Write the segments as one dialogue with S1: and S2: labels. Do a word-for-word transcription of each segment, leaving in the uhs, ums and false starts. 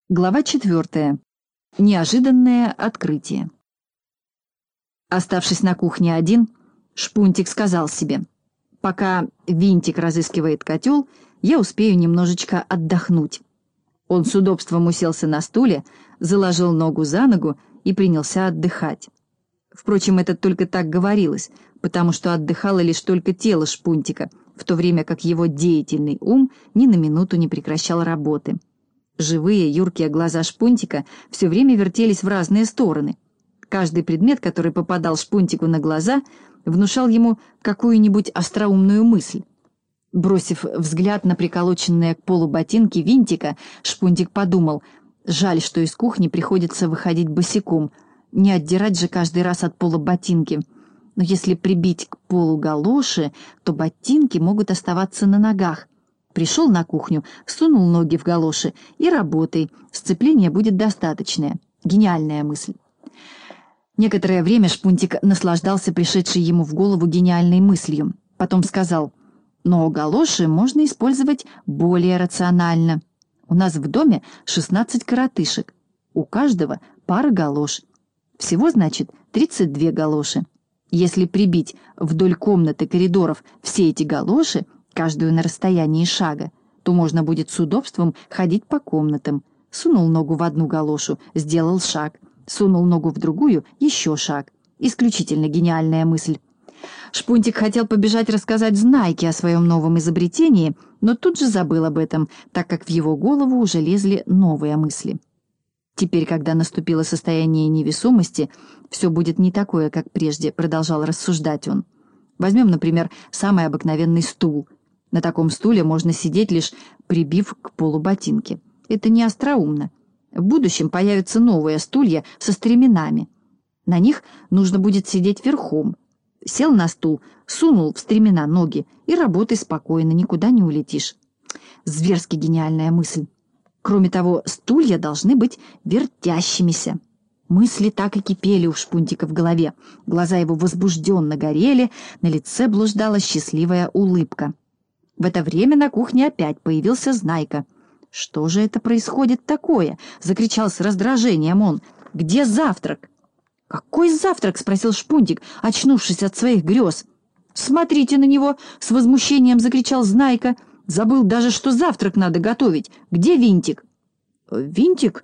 S1: Глава четвертая. Неожиданное открытие. Оставшись на кухне один, Шпунтик сказал себе: «Пока Винтик разыскивает котел, я успею немножечко отдохнуть». Он с удобством уселся на стуле, заложил ногу за ногу и принялся отдыхать. Впрочем, это только так говорилось, потому что отдыхало лишь только тело Шпунтика, в то время как его деятельный ум ни на минуту не прекращал работы. Живые, юркие глаза Шпунтика все время вертелись в разные стороны. Каждый предмет, который попадал Шпунтику на глаза, внушал ему какую-нибудь остроумную мысль. Бросив взгляд на приколоченные к полу ботинки Винтика, Шпунтик подумал: жаль, что из кухни приходится выходить босиком, не отдирать же каждый раз от пола ботинки. Но если прибить к полу галоши, то ботинки могут оставаться на ногах. Пришел на кухню, сунул ноги в галоши и работай, сцепления будет достаточное. Гениальная мысль. Некоторое время Шпунтик наслаждался пришедшей ему в голову гениальной мыслью. Потом сказал: «Но галоши можно использовать более рационально. У нас в доме шестнадцать коротышек, у каждого пара галош. Всего, значит, тридцать две галоши. Если прибить вдоль комнаты коридоров все эти галоши, каждую на расстоянии шага, то можно будет с удобством ходить по комнатам. Сунул ногу в одну галошу, сделал шаг. Сунул ногу в другую, еще шаг. Исключительно гениальная мысль». Шпунтик хотел побежать рассказать Знайке о своем новом изобретении, но тут же забыл об этом, так как в его голову уже лезли новые мысли. «Теперь, когда наступило состояние невесомости, все будет не такое, как прежде», — продолжал рассуждать он. «Возьмем, например, самый обыкновенный стул. На таком стуле можно сидеть, лишь прибив к полу ботинки. Это не остроумно. В будущем появятся новые стулья со стременами. На них нужно будет сидеть верхом. Сел на стул, сунул в стремена ноги и работай спокойно, никуда не улетишь». Зверски гениальная мысль. Кроме того, стулья должны быть вертящимися. Мысли так и кипели у Шпунтика в голове. Глаза его возбужденно горели, на лице блуждала счастливая улыбка. В это время на кухне опять появился Знайка. «Что же это происходит такое?» — закричал с раздражением он. «Где завтрак?» «Какой завтрак?» — спросил Шпунтик, очнувшись от своих грез. «Смотрите на него!» — с возмущением закричал Знайка. «Забыл даже, что завтрак надо готовить. Где Винтик?» «Винтик?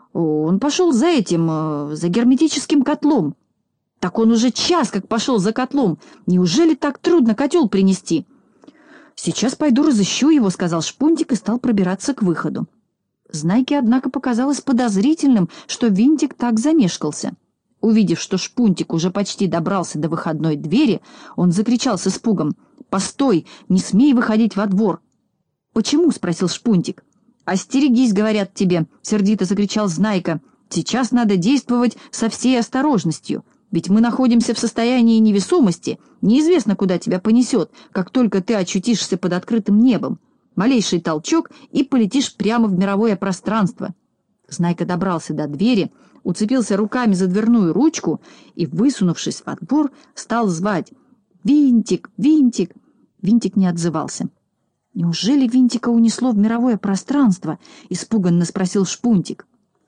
S1: Он пошел за этим, за герметическим котлом». «Так он уже час как пошел за котлом. Неужели так трудно котел принести?» «Сейчас пойду разыщу его», — сказал Шпунтик и стал пробираться к выходу. Знайке, однако, показалось подозрительным, что Винтик так замешкался. Увидев, что Шпунтик уже почти добрался до выходной двери, он закричал с испугом: «Постой, не смей выходить во двор!» «Почему?» — спросил Шпунтик. «Остерегись, говорят тебе», — сердито закричал Знайка. «Сейчас надо действовать со всей осторожностью. Ведь мы находимся в состоянии невесомости, неизвестно, куда тебя понесет, как только ты очутишься под открытым небом. Малейший толчок, и полетишь прямо в мировое пространство». Знайка добрался до двери, уцепился руками за дверную ручку и, высунувшись во двор, стал звать: «Винтик! Винтик!» Винтик не отзывался. «Неужели Винтика унесло в мировое пространство?» — испуганно спросил Шпунтик.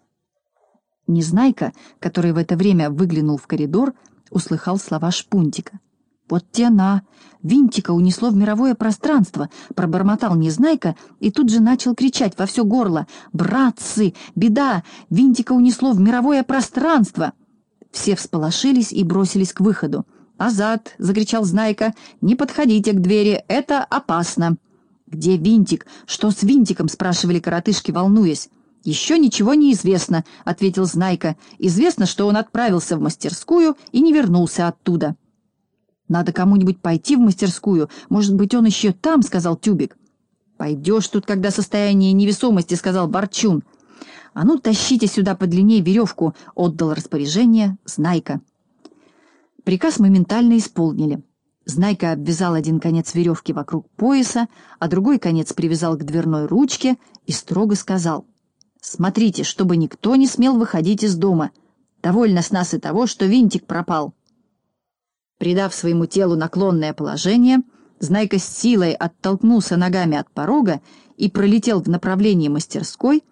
S1: Незнайка, который в это время выглянул в коридор, услыхал слова Шпунтика. «Вот тена! Винтика унесло в мировое пространство!» — пробормотал Незнайка и тут же начал кричать во все горло: «Братцы! Беда! Винтика унесло в мировое пространство!» Все всполошились и бросились к выходу. «Назад!» — закричал Знайка. «Не подходите к двери, это опасно!» «Где Винтик? Что с Винтиком?» — спрашивали коротышки, волнуясь. «Еще ничего не известно», — ответил Знайка. «Известно, что он отправился в мастерскую и не вернулся оттуда». «Надо кому-нибудь пойти в мастерскую. Может быть, он еще там», — сказал Тюбик. «Пойдешь тут, когда состояние невесомости», — сказал Борчун. «А ну, тащите сюда подлиннее веревку», — отдал распоряжение Знайка. Приказ моментально исполнили. Знайка обвязал один конец веревки вокруг пояса, а другой конец привязал к дверной ручке и строго сказал: «Смотрите, чтобы никто не смел выходить из дома. Довольно с нас и того, что Винтик пропал». Придав своему телу наклонное положение, Знайка с силой оттолкнулся ногами от порога и пролетел в направлении мастерской,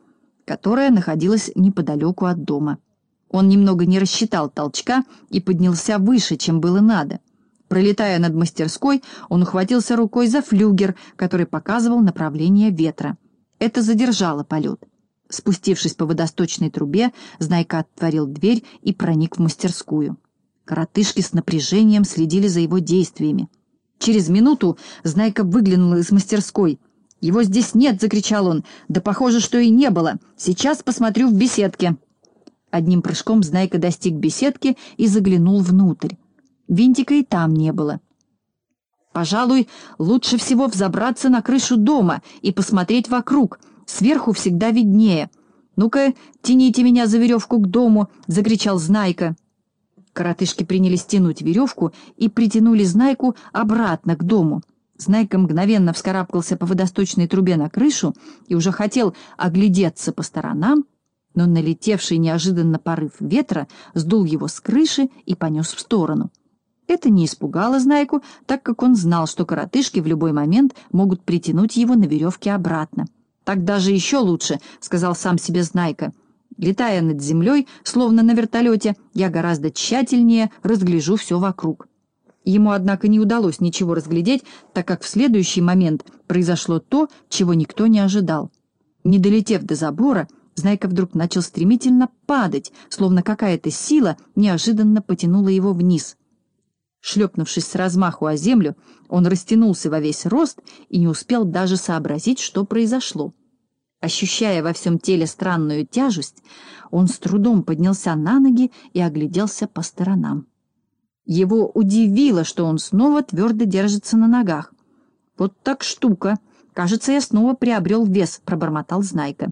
S1: которая находилась неподалеку от дома. Он немного не рассчитал толчка и поднялся выше, чем было надо. Пролетая над мастерской, он ухватился рукой за флюгер, который показывал направление ветра. Это задержало полет. Спустившись по водосточной трубе, Знайка отворил дверь и проник в мастерскую. Коротышки с напряжением следили за его действиями. Через минуту Знайка выглянул из мастерской. «Его здесь нет!» — закричал он. «Да похоже, что и не было. Сейчас посмотрю в беседке». Одним прыжком Знайка достиг беседки и заглянул внутрь. Винтика и там не было. «Пожалуй, лучше всего взобраться на крышу дома и посмотреть вокруг. Сверху всегда виднее. Ну-ка, тяните меня за веревку к дому!» — закричал Знайка. Коротышки принялись тянуть веревку и притянули Знайку обратно к дому. Знайка мгновенно вскарабкался по водосточной трубе на крышу и уже хотел оглядеться по сторонам, но налетевший неожиданно порыв ветра сдул его с крыши и понес в сторону. Это не испугало Знайку, так как он знал, что коротышки в любой момент могут притянуть его на веревке обратно. «Так даже еще лучше», — сказал сам себе Знайка. «Летая над землей, словно на вертолете, я гораздо тщательнее разгляжу все вокруг». Ему, однако, не удалось ничего разглядеть, так как в следующий момент произошло то, чего никто не ожидал. Не долетев до забора, Знайка вдруг начал стремительно падать, словно какая-то сила неожиданно потянула его вниз. Шлепнувшись с размаху о землю, он растянулся во весь рост и не успел даже сообразить, что произошло. Ощущая во всем теле странную тяжесть, он с трудом поднялся на ноги и огляделся по сторонам. Его удивило, что он снова твердо держится на ногах. «Вот так штука! Кажется, я снова приобрел вес», — пробормотал Знайка.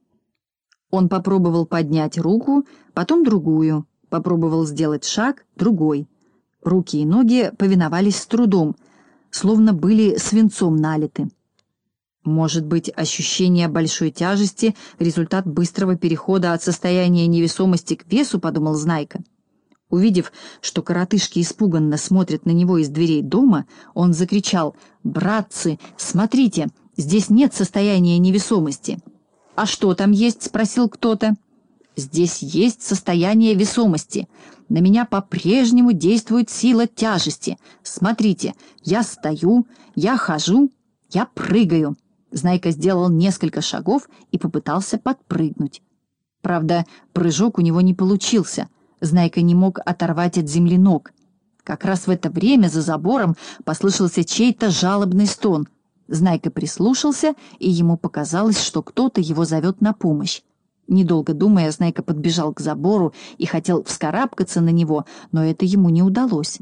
S1: Он попробовал поднять руку, потом другую, попробовал сделать шаг, другой. Руки и ноги повиновались с трудом, словно были свинцом налиты. Может быть, ощущение большой тяжести — результат быстрого перехода от состояния невесомости к весу, — подумал Знайка. Увидев, что коротышки испуганно смотрят на него из дверей дома, он закричал: «Братцы, смотрите, здесь нет состояния невесомости». «А что там есть?» — спросил кто-то. «Здесь есть состояние весомости. На меня по-прежнему действует сила тяжести. Смотрите, я стою, я хожу, я прыгаю». Знайка сделал несколько шагов и попытался подпрыгнуть. Правда, прыжок у него не получился. Знайка не мог оторвать от земли ног. Как раз в это время за забором послышался чей-то жалобный стон. Знайка прислушался, и ему показалось, что кто-то его зовет на помощь. Недолго думая, Знайка подбежал к забору и хотел вскарабкаться на него, но это ему не удалось.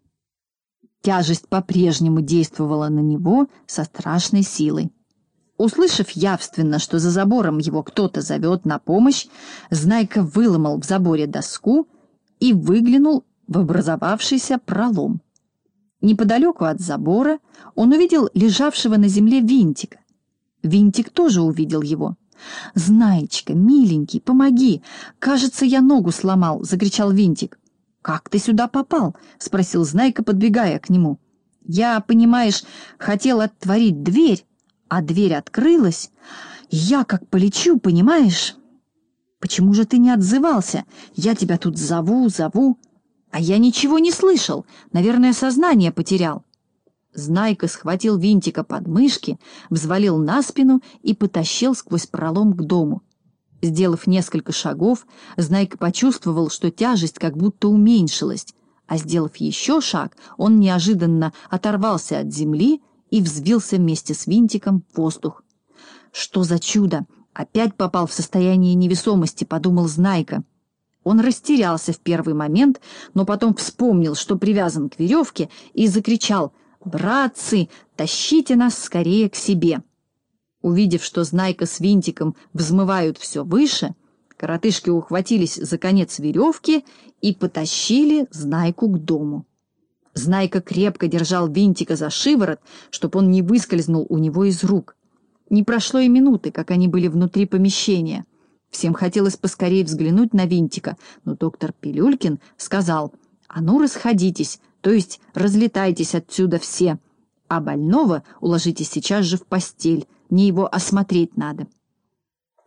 S1: Тяжесть по-прежнему действовала на него со страшной силой. Услышав явственно, что за забором его кто-то зовет на помощь, Знайка выломал в заборе доску и выглянул в образовавшийся пролом. Неподалеку от забора он увидел лежавшего на земле Винтика. Винтик тоже увидел его. «Знаечка, миленький, помоги! Кажется, я ногу сломал!» — закричал Винтик. «Как ты сюда попал?» — спросил Знайка, подбегая к нему. «Я, понимаешь, хотел отворить дверь, а дверь открылась. Я как полечу, понимаешь?» «Почему же ты не отзывался? Я тебя тут зову, зову. А я ничего не слышал. Наверное, сознание потерял». Знайка схватил Винтика под мышки, взвалил на спину и потащил сквозь пролом к дому. Сделав несколько шагов, Знайка почувствовал, что тяжесть как будто уменьшилась, а сделав еще шаг, он неожиданно оторвался от земли и взвился вместе с Винтиком в воздух. «Что за чудо! Опять попал в состояние невесомости», — подумал Знайка. Он растерялся в первый момент, но потом вспомнил, что привязан к веревке, и закричал: «Братцы, тащите нас скорее к себе!» Увидев, что Знайка с Винтиком взмывают все выше, коротышки ухватились за конец веревки и потащили Знайку к дому. Знайка крепко держал Винтика за шиворот, чтобы он не выскользнул у него из рук. Не прошло и минуты, как они были внутри помещения. Всем хотелось поскорее взглянуть на Винтика, но доктор Пилюлькин сказал: «А ну, расходитесь, то есть разлетайтесь отсюда все, а больного уложите сейчас же в постель, мне его осмотреть надо».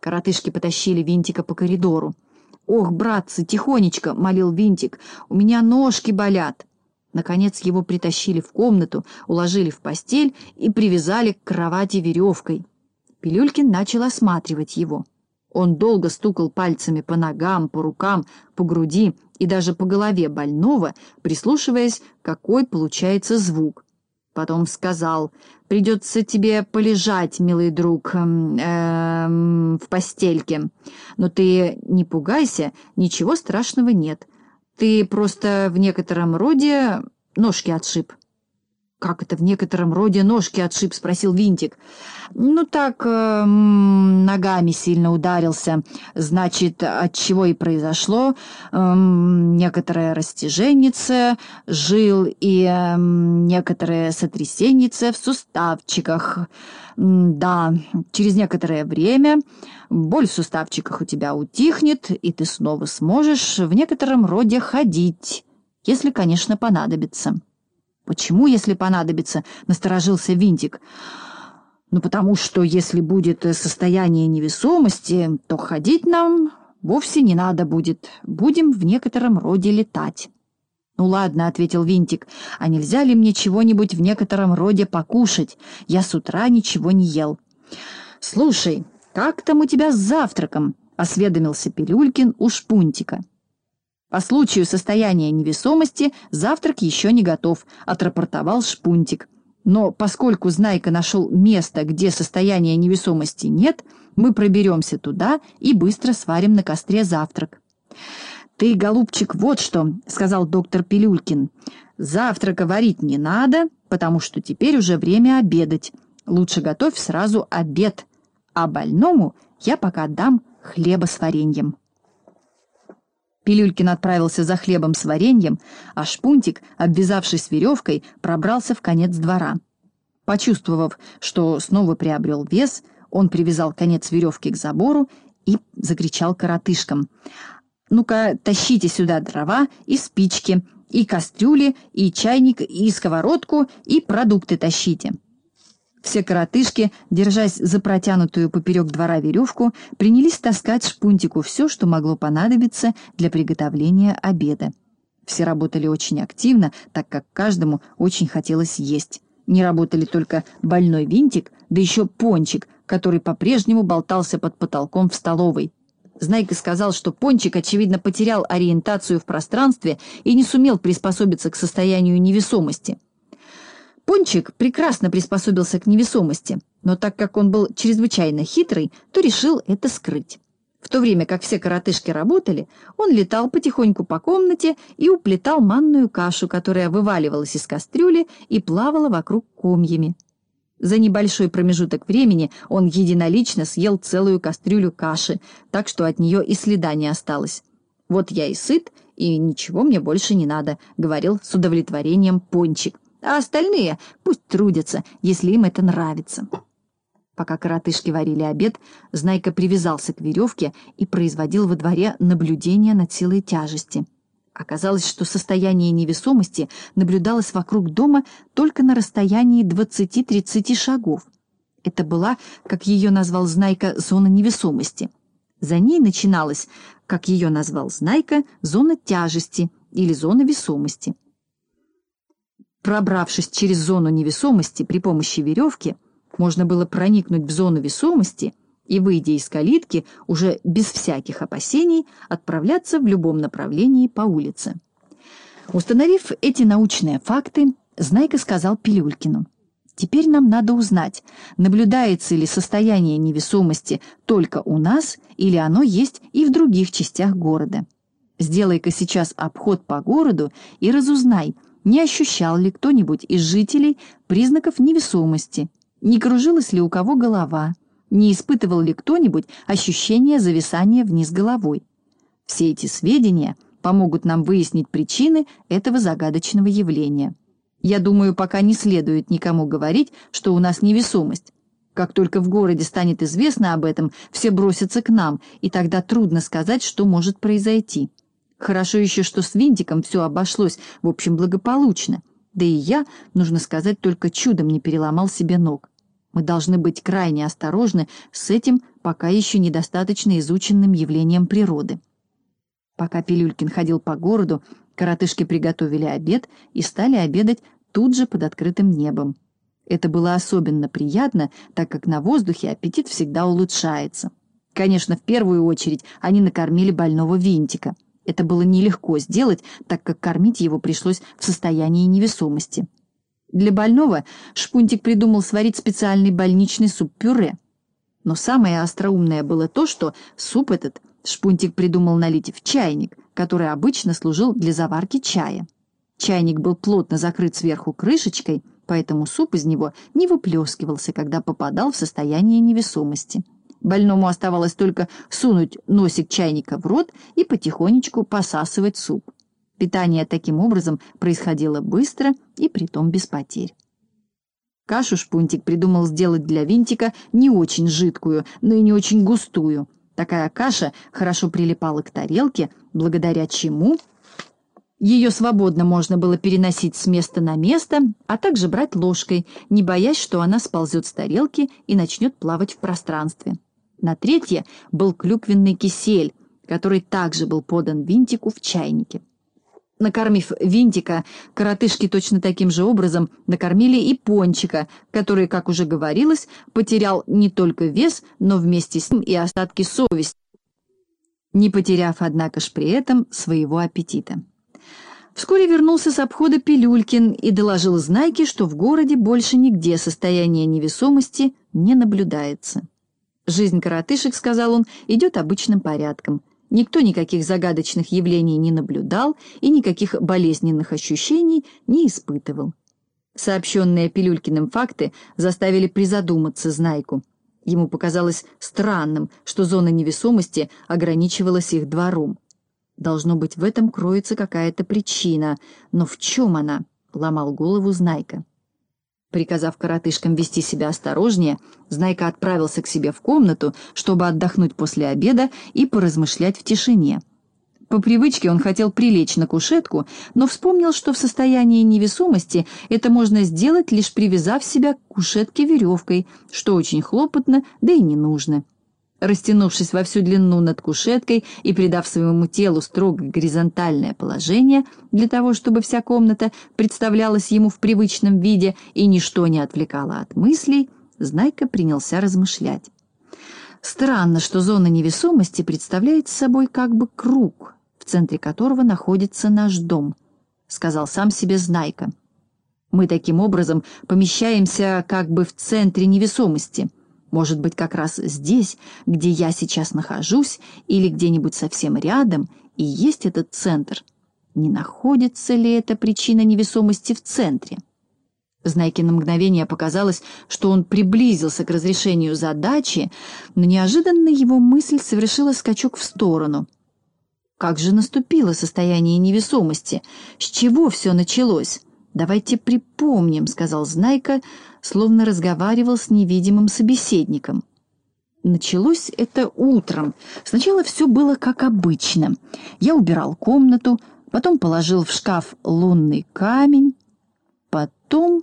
S1: Коротышки потащили Винтика по коридору. «Ох, братцы, тихонечко!» — молил Винтик. «У меня ножки болят!» Наконец его притащили в комнату, уложили в постель и привязали к кровати веревкой. Пилюлькин начал осматривать его. Он долго стукал пальцами по ногам, по рукам, по груди и даже по голове больного, прислушиваясь, какой получается звук. Потом сказал: «Придется тебе полежать, милый друг, эм, эм, в постельке. Но ты не пугайся, ничего страшного нет. Ты просто в некотором роде ножки отшиб». «Как это в некотором роде ножки отшиб?» — спросил Винтик. «Ну так, э, ногами сильно ударился. Значит, от чего и произошло э, некоторое растяженнице, жил и э, некоторое сотрясеннице в суставчиках. Да, через некоторое время боль в суставчиках у тебя утихнет, и ты снова сможешь в некотором роде ходить, если, конечно, понадобится». «Почему, если понадобится?» — насторожился Винтик. «Ну, потому что, если будет состояние невесомости, то ходить нам вовсе не надо будет. Будем в некотором роде летать». «Ну, ладно», — ответил Винтик, — «а нельзя ли мне чего-нибудь в некотором роде покушать? Я с утра ничего не ел». «Слушай, как там у тебя с завтраком?» — осведомился Пилюлькин у Шпунтика. «По случаю состояния невесомости завтрак еще не готов», — отрапортовал Шпунтик. «Но поскольку Знайка нашел место, где состояния невесомости нет, мы проберемся туда и быстро сварим на костре завтрак». «Ты, голубчик, вот что», — сказал доктор Пилюлькин. «Завтрака варить не надо, потому что теперь уже время обедать. Лучше готовь сразу обед, а больному я пока дам хлеба с вареньем». Пилюлькин отправился за хлебом с вареньем, а Шпунтик, обвязавшись веревкой, пробрался в конец двора. Почувствовав, что снова приобрел вес, он привязал конец веревки к забору и закричал коротышкам: «Ну-ка, тащите сюда дрова и спички, и кастрюли, и чайник, и сковородку, и продукты тащите». Все коротышки, держась за протянутую поперек двора веревку, принялись таскать Шпунтику все, что могло понадобиться для приготовления обеда. Все работали очень активно, так как каждому очень хотелось есть. Не работали только больной Винтик, да еще Пончик, который по-прежнему болтался под потолком в столовой. Знайка сказал, что Пончик, очевидно, потерял ориентацию в пространстве и не сумел приспособиться к состоянию невесомости. Пончик прекрасно приспособился к невесомости, но так как он был чрезвычайно хитрый, то решил это скрыть. В то время как все коротышки работали, он летал потихоньку по комнате и уплетал манную кашу, которая вываливалась из кастрюли и плавала вокруг комьями. За небольшой промежуток времени он единолично съел целую кастрюлю каши, так что от нее и следа не осталось. «Вот я и сыт, и ничего мне больше не надо», — говорил с удовлетворением Пончик. «А остальные пусть трудятся, если им это нравится». Пока коротышки варили обед, Знайка привязался к веревке и производил во дворе наблюдение над силой тяжести. Оказалось, что состояние невесомости наблюдалось вокруг дома только на расстоянии двадцати-тридцати шагов. Это была, как ее назвал Знайка, зона невесомости. За ней начиналась, как ее назвал Знайка, зона тяжести или зона весомости. Пробравшись через зону невесомости при помощи веревки, можно было проникнуть в зону весомости и, выйдя из калитки, уже без всяких опасений отправляться в любом направлении по улице. Установив эти научные факты, Знайка сказал Пилюлькину: «Теперь нам надо узнать, наблюдается ли состояние невесомости только у нас или оно есть и в других частях города. Сделай-ка сейчас обход по городу и разузнай, не ощущал ли кто-нибудь из жителей признаков невесомости, не кружилась ли у кого голова, не испытывал ли кто-нибудь ощущение зависания вниз головой. Все эти сведения помогут нам выяснить причины этого загадочного явления. Я думаю, пока не следует никому говорить, что у нас невесомость. Как только в городе станет известно об этом, все бросятся к нам, и тогда трудно сказать, что может произойти. Хорошо еще, что с Винтиком все обошлось, в общем, благополучно. Да и я, нужно сказать, только чудом не переломал себе ног. Мы должны быть крайне осторожны с этим пока еще недостаточно изученным явлением природы. Пока Пилюлькин ходил по городу, коротышки приготовили обед и стали обедать тут же под открытым небом. Это было особенно приятно, так как на воздухе аппетит всегда улучшается. Конечно, в первую очередь они накормили больного Винтика. Это было нелегко сделать, так как кормить его пришлось в состоянии невесомости. Для больного Шпунтик придумал сварить специальный больничный суп-пюре. Но самое остроумное было то, что суп этот Шпунтик придумал налить в чайник, который обычно служил для заварки чая. Чайник был плотно закрыт сверху крышечкой, поэтому суп из него не выплескивался, когда попадал в состояние невесомости. Больному оставалось только сунуть носик чайника в рот и потихонечку посасывать суп. Питание таким образом происходило быстро и притом без потерь. Кашу Шпунтик придумал сделать для Винтика не очень жидкую, но и не очень густую. Такая каша хорошо прилипала к тарелке, благодаря чему ее свободно можно было переносить с места на место, а также брать ложкой, не боясь, что она сползет с тарелки и начнет плавать в пространстве. На третье был клюквенный кисель, который также был подан Винтику в чайнике. Накормив Винтика, коротышки точно таким же образом накормили и Пончика, который, как уже говорилось, потерял не только вес, но вместе с ним и остатки совести, не потеряв, однако ж при этом, своего аппетита. Вскоре вернулся с обхода Пилюлькин и доложил Знайке, что в городе больше нигде состояние невесомости не наблюдается. «Жизнь коротышек, — сказал он, — идет обычным порядком. Никто никаких загадочных явлений не наблюдал и никаких болезненных ощущений не испытывал». Сообщенные Пилюлькиным факты заставили призадуматься Знайку. Ему показалось странным, что зона невесомости ограничивалась их двором. Должно быть, в этом кроется какая-то причина, но в чем она, ломал голову Знайка. Приказав коротышкам вести себя осторожнее, Знайка отправился к себе в комнату, чтобы отдохнуть после обеда и поразмышлять в тишине. По привычке он хотел прилечь на кушетку, но вспомнил, что в состоянии невесомости это можно сделать, лишь привязав себя к кушетке веревкой, что очень хлопотно, да и не нужно. Растянувшись во всю длину над кушеткой и придав своему телу строго горизонтальное положение для того, чтобы вся комната представлялась ему в привычном виде и ничто не отвлекало от мыслей, Знайка принялся размышлять. Странно, что зона невесомости представляет собой как бы круг, в центре которого находится наш дом, сказал сам себе Знайка. Мы таким образом помещаемся как бы в центре невесомости. Может быть, как раз здесь, где я сейчас нахожусь, или где-нибудь совсем рядом, и есть этот центр. Не находится ли эта причина невесомости в центре? Знайке на мгновение показалось, что он приблизился к разрешению задачи, но неожиданно его мысль совершила скачок в сторону. Как же наступило состояние невесомости? С чего все началось? «Давайте припомним», — сказал Знайка, словно разговаривал с невидимым собеседником. Началось это утром. Сначала все было как обычно. Я убирал комнату, потом положил в шкаф лунный камень, потом...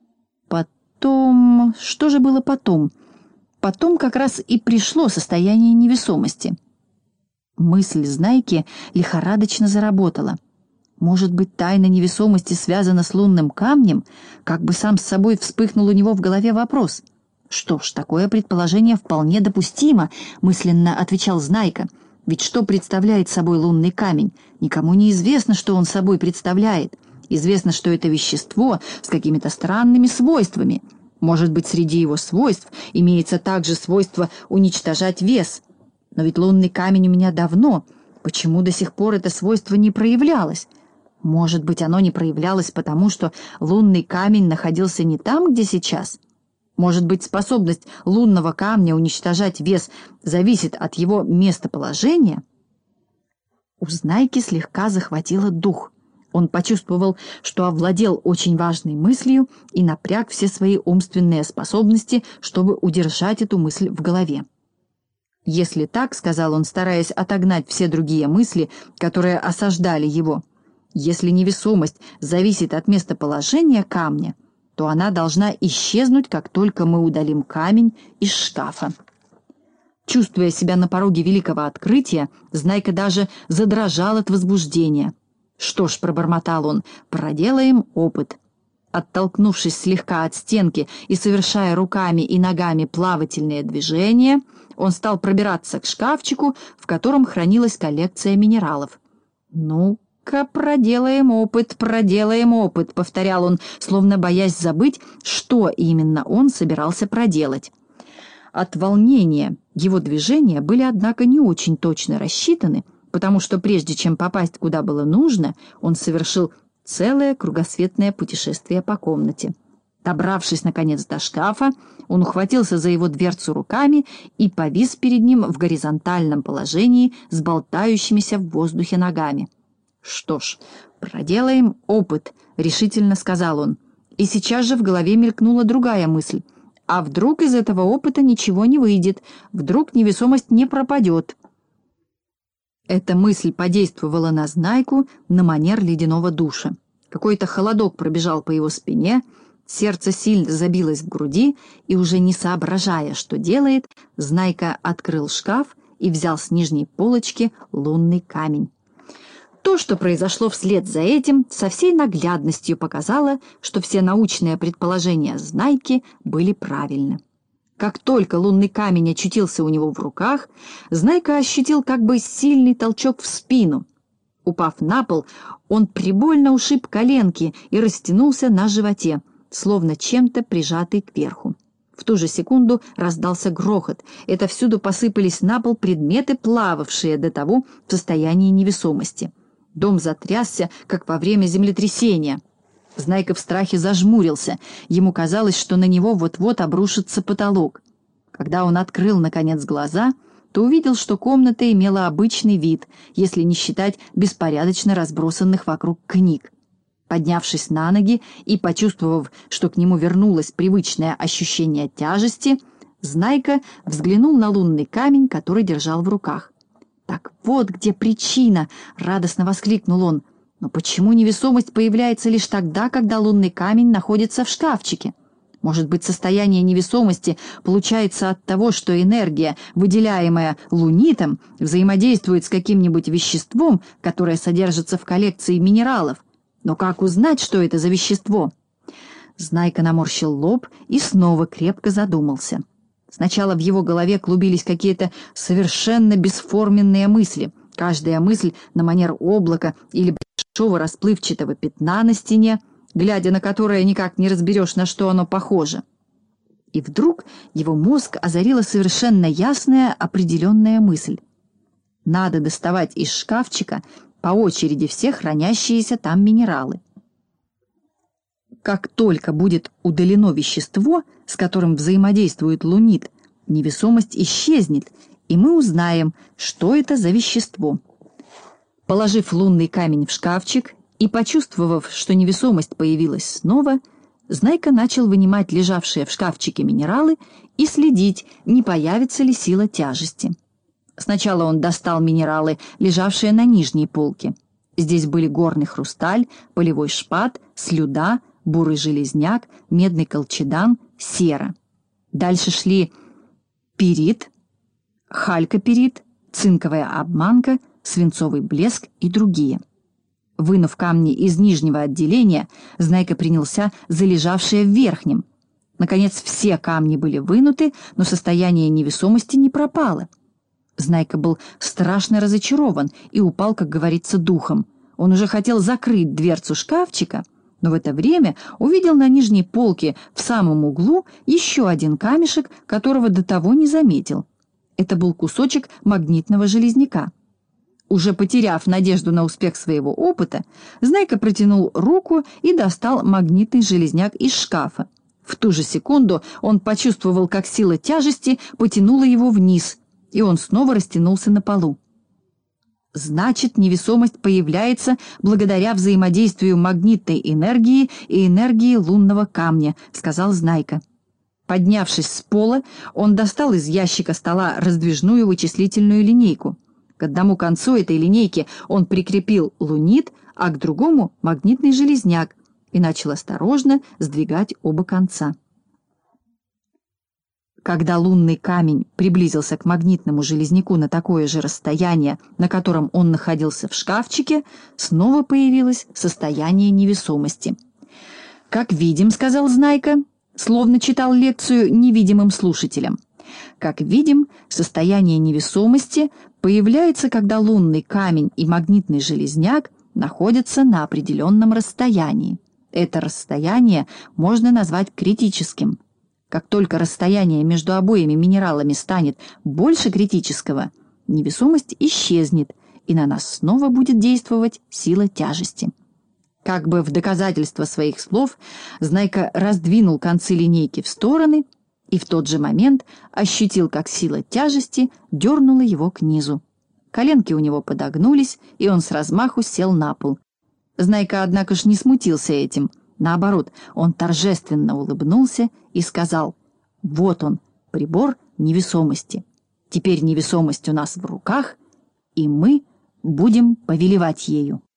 S1: потом... Что же было потом? Потом как раз и пришло состояние невесомости. Мысль Знайки лихорадочно заработала. Может быть, тайна невесомости связана с лунным камнем? Как бы сам с собой вспыхнул у него в голове вопрос. «Что ж, такое предположение вполне допустимо», — мысленно отвечал Знайка. «Ведь что представляет собой лунный камень? Никому не известно, что он собой представляет. Известно, что это вещество с какими-то странными свойствами. Может быть, среди его свойств имеется также свойство уничтожать вес. Но ведь лунный камень у меня давно. Почему до сих пор это свойство не проявлялось? Может быть, оно не проявлялось потому, что лунный камень находился не там, где сейчас? Может быть, способность лунного камня уничтожать вес зависит от его местоположения?» У Знайки слегка захватило дух. Он почувствовал, что овладел очень важной мыслью и напряг все свои умственные способности, чтобы удержать эту мысль в голове. «Если так, — сказал он, стараясь отогнать все другие мысли, которые осаждали его, — если невесомость зависит от местоположения камня, то она должна исчезнуть, как только мы удалим камень из шкафа». Чувствуя себя на пороге великого открытия, Знайка даже задрожал от возбуждения. «Что ж», — пробормотал он, — «проделаем опыт». Оттолкнувшись слегка от стенки и совершая руками и ногами плавательные движения, он стал пробираться к шкафчику, в котором хранилась коллекция минералов. «Ну-ка, проделаем опыт, проделаем опыт», — повторял он, словно боясь забыть, что именно он собирался проделать. От волнения его движения были, однако, не очень точно рассчитаны, потому что прежде чем попасть куда было нужно, он совершил целое кругосветное путешествие по комнате. Добравшись, наконец, до шкафа, он ухватился за его дверцу руками и повис перед ним в горизонтальном положении с болтающимися в воздухе ногами. «Что ж, проделаем опыт», — решительно сказал он. И сейчас же в голове мелькнула другая мысль. А вдруг из этого опыта ничего не выйдет? Вдруг невесомость не пропадет? Эта мысль подействовала на Знайку на манер ледяного душа. Какой-то холодок пробежал по его спине, сердце сильно забилось в груди, и уже не соображая, что делает, Знайка открыл шкаф и взял с нижней полочки лунный камень. То, что произошло вслед за этим, со всей наглядностью показало, что все научные предположения Знайки были правильны. Как только лунный камень очутился у него в руках, Знайка ощутил как бы сильный толчок в спину. Упав на пол, он прибольно ушиб коленки и растянулся на животе, словно чем-то прижатый кверху. В ту же секунду раздался грохот. Это всюду посыпались на пол предметы, плававшие до того в состоянии невесомости. Дом затрясся, как во время землетрясения. Знайка в страхе зажмурился. Ему казалось, что на него вот-вот обрушится потолок. Когда он открыл, наконец, глаза, то увидел, что комната имела обычный вид, если не считать беспорядочно разбросанных вокруг книг. Поднявшись на ноги и почувствовав, что к нему вернулось привычное ощущение тяжести, Знайка взглянул на лунный камень, который держал в руках. «Так вот где причина!» — радостно воскликнул он. «Но почему невесомость появляется лишь тогда, когда лунный камень находится в шкафчике? Может быть, состояние невесомости получается от того, что энергия, выделяемая лунитом, взаимодействует с каким-нибудь веществом, которое содержится в коллекции минералов? Но как узнать, что это за вещество?» Знайка наморщил лоб и снова крепко задумался. Сначала в его голове клубились какие-то совершенно бесформенные мысли, каждая мысль на манер облака или большого расплывчатого пятна на стене, глядя на которое никак не разберешь, на что оно похоже. И вдруг его мозг озарила совершенно ясная определенная мысль. Надо доставать из шкафчика по очереди все хранящиеся там минералы. Как только будет удалено вещество, с которым взаимодействует лунит, невесомость исчезнет, и мы узнаем, что это за вещество. Положив лунный камень в шкафчик и почувствовав, что невесомость появилась снова, Знайка начал вынимать лежавшие в шкафчике минералы и следить, не появится ли сила тяжести. Сначала он достал минералы, лежавшие на нижней полке. Здесь были горный хрусталь, полевой шпат, слюда, бурый железняк, медный колчедан, сера. Дальше шли пирит, халькопирит, цинковая обманка, свинцовый блеск и другие. Вынув камни из нижнего отделения, Знайка принялся за лежавшие в верхнем. Наконец, все камни были вынуты, но состояние невесомости не пропало. Знайка был страшно разочарован и упал, как говорится, духом. Он уже хотел закрыть дверцу шкафчика, но в это время увидел на нижней полке в самом углу еще один камешек, которого до того не заметил. Это был кусочек магнитного железняка. Уже потеряв надежду на успех своего опыта, Знайка протянул руку и достал магнитный железняк из шкафа. В ту же секунду он почувствовал, как сила тяжести потянула его вниз, и он снова растянулся на полу. Значит, невесомость появляется благодаря взаимодействию магнитной энергии и энергии лунного камня, сказал Знайка. Поднявшись с пола, он достал из ящика стола раздвижную вычислительную линейку. К одному концу этой линейки он прикрепил лунит, а к другому — магнитный железняк, и начал осторожно сдвигать оба конца. Когда лунный камень приблизился к магнитному железняку на такое же расстояние, на котором он находился в шкафчике, снова появилось состояние невесомости. «Как видим», — сказал Знайка, словно читал лекцию невидимым слушателям. «Как видим, состояние невесомости появляется, когда лунный камень и магнитный железняк находятся на определенном расстоянии. Это расстояние можно назвать критическим. Как только расстояние между обоими минералами станет больше критического, невесомость исчезнет, и на нас снова будет действовать сила тяжести». Как бы в доказательство своих слов, Знайка раздвинул концы линейки в стороны и в тот же момент ощутил, как сила тяжести дернула его к низу. Коленки у него подогнулись, и он с размаху сел на пол. Знайка, однако ж, не смутился этим. Наоборот, он торжественно улыбнулся и сказал: «Вот он, прибор невесомости. Теперь невесомость у нас в руках, и мы будем повелевать ею».